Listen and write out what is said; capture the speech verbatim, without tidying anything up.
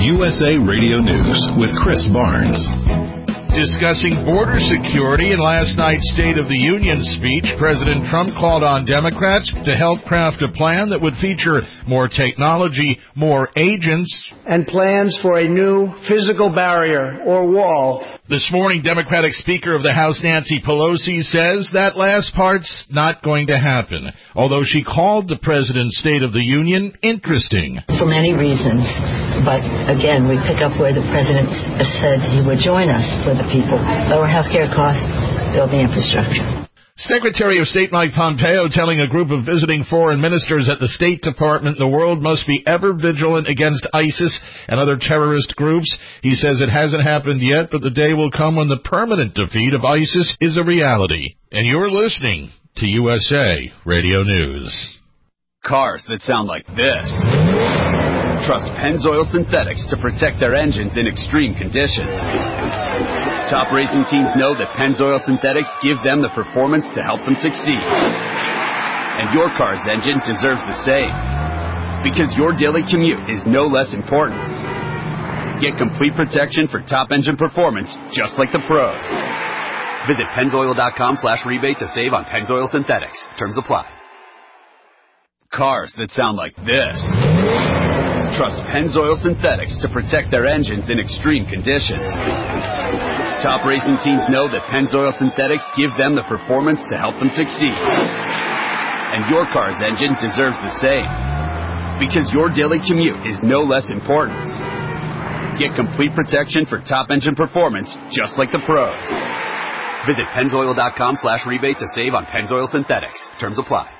U S A Radio News with Chris Barnes. Discussing border security in last night's State of the Union speech, President Trump called on Democrats to help craft a plan that would feature more technology, more agents, and plans for a new physical barrier or wall. This morning, Democratic Speaker of the House Nancy Pelosi says that last part's not going to happen, although she called the President's State of the Union interesting. For many reasons, but again, we pick up where the President said he would join us for the people. Lower health care costs, build the infrastructure. Secretary of State Mike Pompeo telling a group of visiting foreign ministers at the State Department the world must be ever vigilant against ISIS and other terrorist groups. He says it hasn't happened yet, but the day will come when the permanent defeat of ISIS is a reality. And you're listening to U S A Radio News. Cars that sound like this. Trust Pennzoil Synthetics to protect their engines in extreme conditions. Top racing teams know that Pennzoil Synthetics give them the performance to help them succeed. And your car's engine deserves the same. Because your daily commute is no less important. Get complete protection for top engine performance, just like the pros. Visit Pennzoil.com slash rebate to save on Pennzoil Synthetics. Terms apply. Cars that sound like this. Trust Pennzoil Synthetics to protect their engines in extreme conditions. Top racing teams know that Pennzoil Synthetics give them the performance to help them succeed. And your car's engine deserves the same. Because your daily commute is no less important. Get complete protection for top engine performance, just like the pros. Visit Pennzoil.com slash rebate to save on Pennzoil Synthetics. Terms apply.